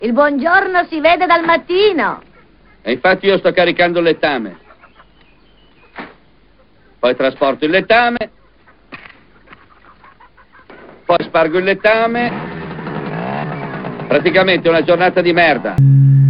Il buongiorno si vede dal mattino. E infatti io sto caricando il lettame. Poi trasporto il lettame. Poi spargo il lettame. Praticamente una giornata di merda.